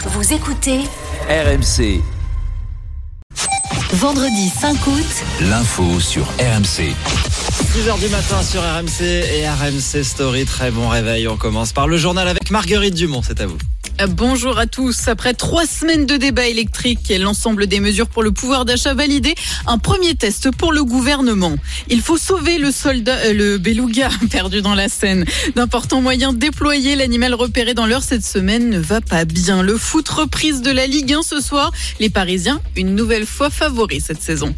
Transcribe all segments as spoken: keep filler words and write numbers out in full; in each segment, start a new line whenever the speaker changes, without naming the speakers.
Vous écoutez
R M C.
Vendredi cinq août,
L'info sur R M C.
six heures du matin sur R M C et R M C Story. Très bon réveil. On commence par le journal avec Marguerite Dumont. C'est à vous.
Bonjour à tous. Après trois semaines de débats électriques et l'ensemble des mesures pour le pouvoir d'achat validées, un premier test pour le gouvernement. Il faut sauver le soldat, euh, le beluga perdu dans la Seine. D'importants moyens déployés. L'animal repéré dans l'heure cette semaine ne va pas bien. Le foot, reprise de la Ligue un ce soir. Les Parisiens, une nouvelle fois favoris cette saison.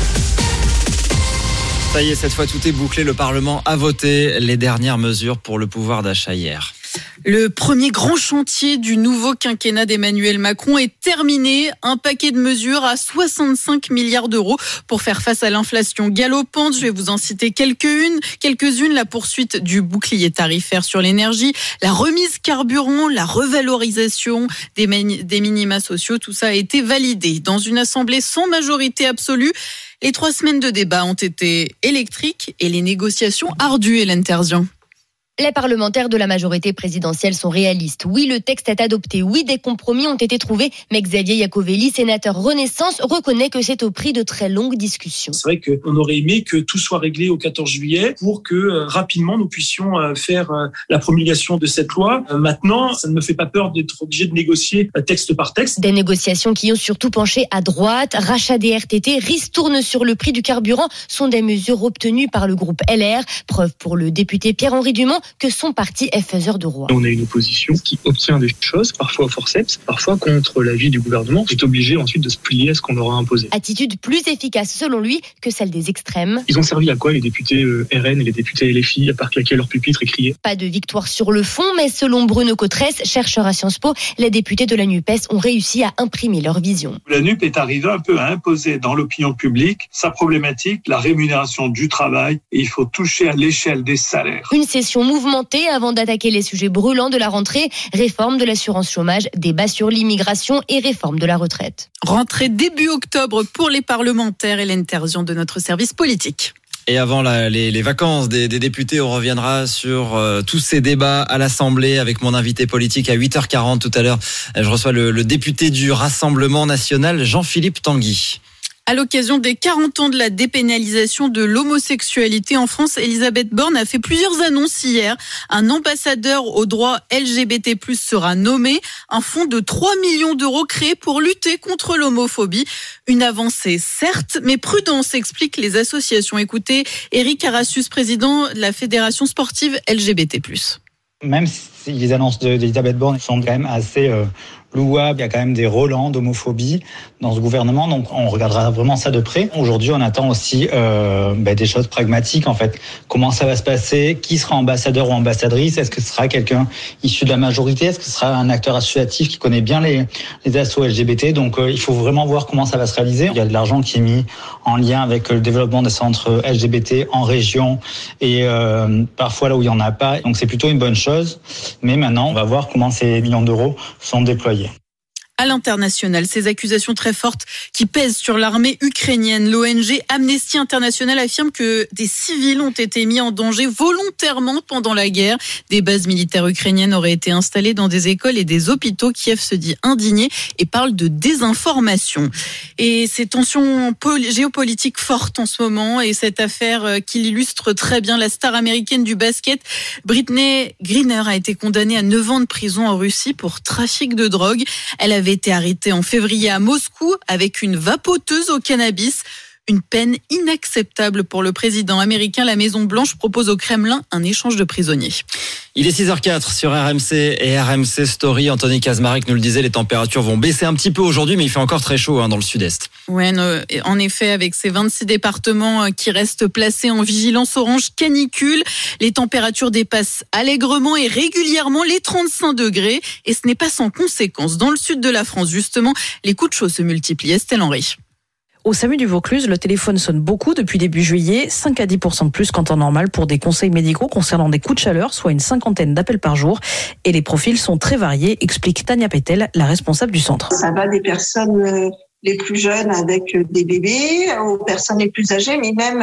Ça y est, cette fois tout est bouclé. Le Parlement a voté les dernières mesures pour le pouvoir d'achat hier.
Le premier grand chantier du nouveau quinquennat d'Emmanuel Macron est terminé. Un paquet de mesures à soixante-cinq milliards d'euros pour faire face à l'inflation galopante. Je vais vous en citer quelques-unes. Quelques-unes, la poursuite du bouclier tarifaire sur l'énergie, la remise carburant, la revalorisation des, mani- des minima sociaux. Tout ça a été validé dans une assemblée sans majorité absolue. Les trois semaines de débat ont été électriques et les négociations ardues, Hélène Terzian.
Les parlementaires de la majorité présidentielle sont réalistes. Oui, le texte est adopté. Oui, des compromis ont été trouvés. Mais Xavier Iacovelli, sénateur Renaissance, reconnaît que c'est au prix de très longues discussions.
C'est vrai qu'on aurait aimé que tout soit réglé au quatorze juillet pour que euh, rapidement nous puissions euh, faire euh, la promulgation de cette loi. Euh, maintenant, ça ne me fait pas peur d'être obligé de négocier euh, texte par texte.
Des négociations qui ont surtout penché à droite. Rachat des R T T, ristourne sur le prix du carburant sont des mesures obtenues par le groupe L R. Preuve pour le député Pierre-Henri Dumont que son parti est faiseur de roi.
On a une opposition qui obtient des choses, parfois au forceps, parfois contre l'avis du gouvernement, qui est obligé ensuite de se plier à ce qu'on leur a imposé.
Attitude plus efficace selon lui que celle des extrêmes.
Ils ont servi à quoi les députés R N et les députés L F I, à part claquer leur pupitre et crier?
Pas de victoire sur le fond, mais selon Bruno Cotresse, chercheur à Sciences Po, les députés de la NUPES ont réussi à imprimer leur vision.
La NUP est arrivée un peu à imposer dans l'opinion publique sa problématique, la rémunération du travail, et il faut toucher à l'échelle des salaires.
Une session mouvementée avant d'attaquer les sujets brûlants de la rentrée, réforme de l'assurance chômage, débat sur l'immigration et réforme de la retraite.
Rentrée début octobre pour les parlementaires, Hélène Terzian de notre service politique.
Et avant la, les, les vacances des, des députés, on reviendra sur euh, tous ces débats à l'Assemblée avec mon invité politique à huit heures quarante tout à l'heure. Je reçois le, le député du Rassemblement national, Jean-Philippe Tanguy.
À l'occasion des quarante ans de la dépénalisation de l'homosexualité en France, Elisabeth Borne a fait plusieurs annonces hier. Un ambassadeur aux droits L G B T plus, sera nommé. Un fonds de trois millions d'euros créé pour lutter contre l'homophobie. Une avancée, certes, mais prudence, expliquent les associations. Écoutez, Eric Arassus, président de la Fédération sportive L G B T plus.
Même si les annonces d'Elisabeth Borne sont quand même assez euh, louables, il y a quand même des relents d'homophobie dans ce gouvernement, donc on regardera vraiment ça de près. Aujourd'hui, on attend aussi euh, bah, des choses pragmatiques en fait. Comment ça va se passer? Qui sera ambassadeur ou ambassadrice? Est-ce que ce sera quelqu'un issu de la majorité? Est-ce que ce sera un acteur associatif qui connaît bien les, les assos L G B T? Donc euh, il faut vraiment voir comment ça va se réaliser. Il y a de l'argent qui est mis en lien avec le développement des centres L G B T en région et euh, parfois là où il n'y en a pas. Donc c'est plutôt une bonne chose. Mais maintenant, on va voir comment ces millions d'euros sont déployés.
À l'international, ces accusations très fortes qui pèsent sur l'armée ukrainienne. L'O N G Amnesty International affirme que des civils ont été mis en danger volontairement pendant la guerre. Des bases militaires ukrainiennes auraient été installées dans des écoles et des hôpitaux. Kiev se dit indigné et parle de désinformation. Et ces tensions géopolitiques fortes en ce moment et cette affaire qui illustre très bien la star américaine du basket, Brittney Griner a été condamnée à neuf ans de prison en Russie pour trafic de drogue. Elle avait été arrêtée en février à Moscou avec une vapoteuse au cannabis. Une peine inacceptable pour le président américain. La Maison-Blanche propose au Kremlin un échange de prisonniers.
Il est six heures quatre sur R M C et R M C Story. Anthony Kazmarek nous le disait, les températures vont baisser un petit peu aujourd'hui, mais il fait encore très chaud hein, dans le sud-est.
Ouais, en effet, avec ces vingt-six départements qui restent placés en vigilance orange canicule, les températures dépassent allègrement et régulièrement les trente-cinq degrés. Et ce n'est pas sans conséquence. Dans le sud de la France, justement, les coups de chaud se multiplient. Estelle Henry.
Au SAMU du Vaucluse, le téléphone sonne beaucoup depuis début juillet, cinq à dix pour cent de plus qu'en temps normal pour des conseils médicaux concernant des coups de chaleur, soit une cinquantaine d'appels par jour. Et les profils sont très variés, explique Tania Pétel, la responsable du centre.
Ça va des personnes les plus jeunes avec des bébés, aux personnes les plus âgées, mais même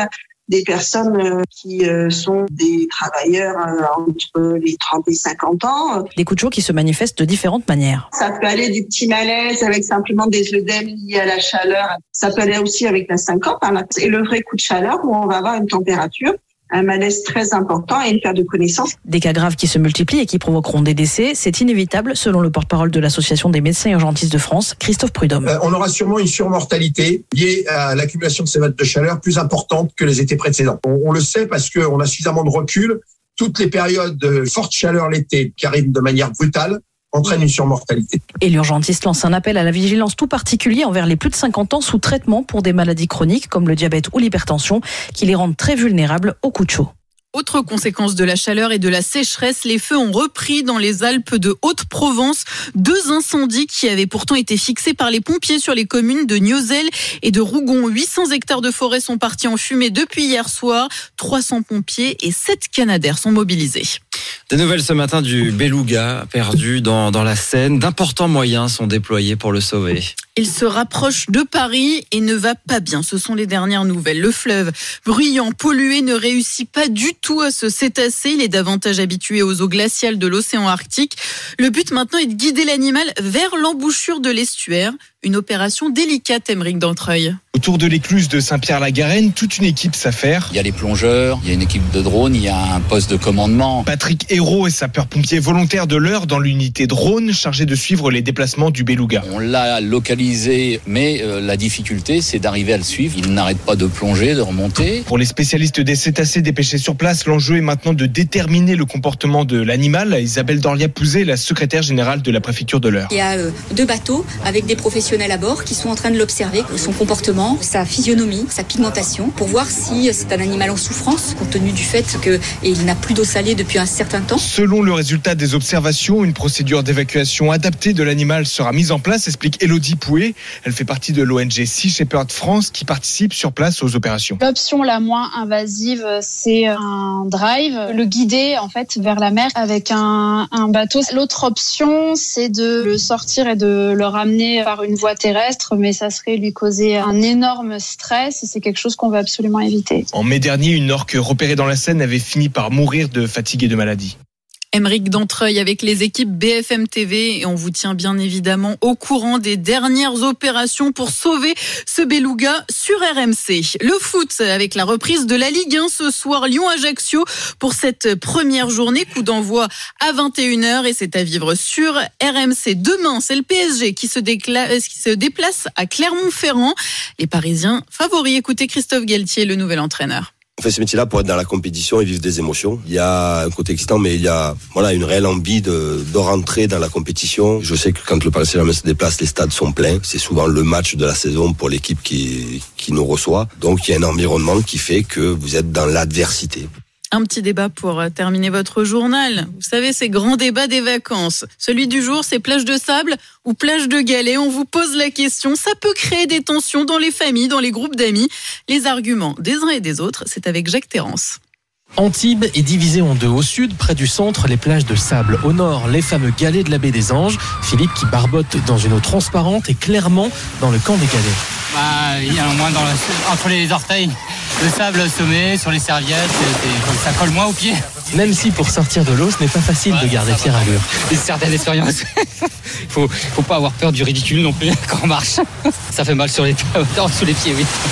des personnes qui sont des travailleurs entre les trente et cinquante ans.
Des coups de chaud qui se manifestent de différentes manières.
Ça peut aller du petit malaise avec simplement des œdèmes liés à la chaleur. Ça peut aller aussi avec la syncope. Et le vrai coup de chaleur où on va avoir une température, un malaise très important et une perte de connaissance.
Des cas graves qui se multiplient et qui provoqueront des décès, c'est inévitable selon le porte-parole de l'Association des médecins urgentistes de France, Christophe Prudhomme.
Euh, on aura sûrement une surmortalité liée à l'accumulation de ces vagues de chaleur plus importante que les étés précédents. On, on le sait parce qu'on a suffisamment de recul. Toutes les périodes de forte chaleur l'été qui arrivent de manière brutale entraîne une surmortalité.
Et l'urgentiste lance un appel à la vigilance tout particulier envers les plus de cinquante ans sous traitement pour des maladies chroniques comme le diabète ou l'hypertension qui les rendent très vulnérables aux coups de chaud.
Autre conséquence de la chaleur et de la sécheresse, les feux ont repris dans les Alpes de Haute-Provence. Deux incendies qui avaient pourtant été fixés par les pompiers sur les communes de Niozelle et de Rougon. huit cents hectares de forêt sont partis en fumée depuis hier soir. trois cents pompiers et sept Canadair sont mobilisés.
Des nouvelles ce matin du beluga perdu dans, dans la Seine. D'importants moyens sont déployés pour le sauver.
Il se rapproche de Paris et ne va pas bien. Ce sont les dernières nouvelles. Le fleuve, bruyant, pollué, ne réussit pas du tout à se cétasser. Il est davantage habitué aux eaux glaciales de l'océan Arctique. Le but maintenant est de guider l'animal vers l'embouchure de l'estuaire. Une opération délicate, Aymeric Dantreuil.
Autour de l'écluse de Saint-Pierre-la-Garenne, toute une équipe s'affaire.
Il y a les plongeurs, il y a une équipe de drones, il y a un poste de commandement.
Patrick Hérault est sapeur-pompier volontaire de l'Eure dans l'unité drone chargée de suivre les déplacements du beluga.
On l'a localisé, mais euh, la difficulté, c'est d'arriver à le suivre. Il n'arrête pas de plonger, de remonter.
Pour les spécialistes des cétacés dépêchés sur place, l'enjeu est maintenant de déterminer le comportement de l'animal. Isabelle Dorlia-Pouzet, la secrétaire générale de la préfecture de l'Eure.
Il y a euh, deux bateaux avec des professionnels à bord qui sont en train de l'observer, son comportement, sa physionomie, sa pigmentation, pour voir si c'est un animal en souffrance, compte tenu du fait qu'il n'a plus d'eau salée depuis un certain temps.
Selon le résultat des observations, une procédure d'évacuation adaptée de l'animal sera mise en place, explique Élodie Pouet. Elle fait partie de l'O N G Sea Shepherd France qui participe sur place aux opérations.
L'option la moins invasive, c'est un drive, le guider en fait vers la mer avec un, un bateau. L'autre option, c'est de le sortir et de le ramener par une voie terrestre, mais ça serait lui causer un énorme stress et c'est quelque chose qu'on veut absolument éviter.
En mai dernier, une orque repérée dans la Seine avait fini par mourir de fatigue et de maladie.
Aymeric Dantreuil avec les équipes B F M T V et on vous tient bien évidemment au courant des dernières opérations pour sauver ce beluga sur R M C. Le foot avec la reprise de la Ligue un ce soir, Lyon-Ajaccio pour cette première journée, coup d'envoi à vingt et une heures et c'est à vivre sur R M C. Demain, c'est le P S G qui se, décla- qui se déplace à Clermont-Ferrand. Les Parisiens favoris, écoutez Christophe Galtier, le nouvel entraîneur.
On fait ce métier-là pour être dans la compétition et vivre des émotions. Il y a un côté excitant, mais il y a voilà une réelle envie de, de rentrer dans la compétition. Je sais que quand le Paris Saint-Germain se déplace, les stades sont pleins. C'est souvent le match de la saison pour l'équipe qui, qui nous reçoit. Donc il y a un environnement qui fait que vous êtes dans l'adversité.
Un petit débat pour terminer votre journal. Vous savez, ces grands débats des vacances. Celui du jour, c'est plage de sable ou plage de galets. On vous pose la question. Ça peut créer des tensions dans les familles, dans les groupes d'amis. Les arguments des uns et des autres, c'est avec Jacques Terrance.
Antibes est divisé en deux. Au sud, près du centre, les plages de sable. Au nord, les fameux galets de la baie des Anges. Philippe qui barbote dans une eau transparente et clairement dans le camp des galets.
Bah, il y a moins dans le, entre les orteils. Le sable semé sur les serviettes, ça colle moins aux pieds.
Même si pour sortir de l'eau, ce n'est pas facile ouais, de garder fière allure.
Une certaine expérience. Il faut, faut pas avoir peur du ridicule non plus quand on marche. Ça fait mal sur les, sous les pieds,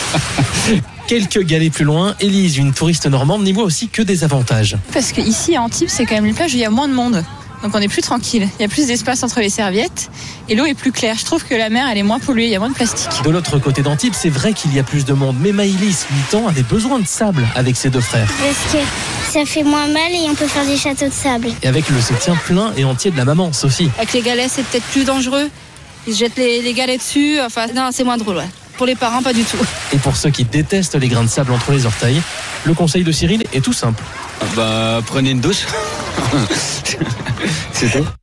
oui.
Quelques galets plus loin, Élise, une touriste normande, n'y voit aussi que des avantages.
Parce qu'ici, à Antibes, c'est quand même une plage où il y a moins de monde. Donc on est plus tranquille. Il y a plus d'espace entre les serviettes et l'eau est plus claire. Je trouve que la mer, elle est moins polluée, il y a moins de plastique.
De l'autre côté d'Antibes, c'est vrai qu'il y a plus de monde. Mais Maïlis, huit ans, avait besoin de sable avec ses deux frères.
Parce que ça fait moins mal et on peut faire des châteaux de sable.
Et avec le soutien plein et entier de la maman, Sophie.
Avec les galets, c'est peut-être plus dangereux. Ils jettent les, les galets dessus. Enfin, non, c'est moins drôle, ouais. Pour les parents, pas du tout.
Et pour ceux qui détestent les grains de sable entre les orteils, le conseil de Cyril est tout simple.
Bah, prenez une douche. C'est tout.